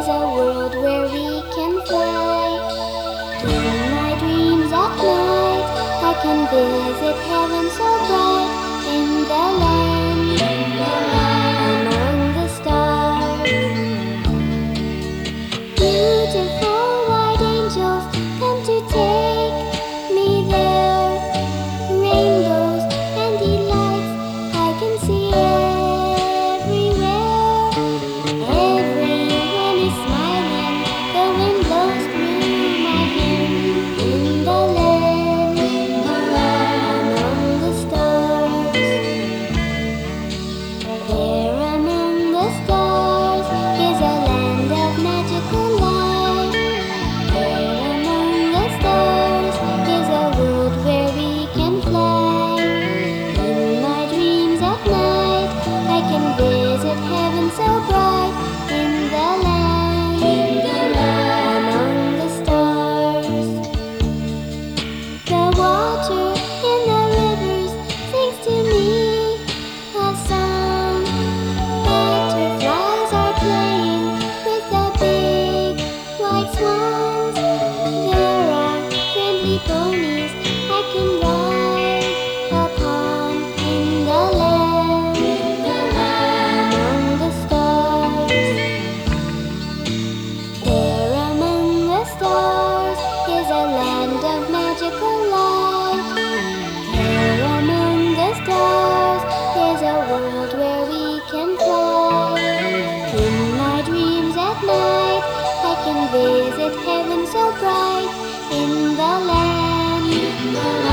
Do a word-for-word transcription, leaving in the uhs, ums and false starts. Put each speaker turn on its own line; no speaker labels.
is a world where we can fly. In my dreams at night, I can visit heaven so bright. In the land, among the stars. Beautiful white angels come to take me there. Rainbows and delights I can see everywhere. Everyone is smiling, the wind blows through my hair. In the land, among the stars. There among the stars is a land of magical light. There among the stars is a world where we can fly. In my dreams at night, I can visit heaven so bright. In the land, among the stars. The water in the rivers sings to me a song. Butterflies are playing with the big white swans. There are friendly ponies I can ride upon. In the land, among the stars. There among the stars is a land of magical light. There among the stars is a world where we can fly. In my dreams at night, I can visit heaven so bright. In the land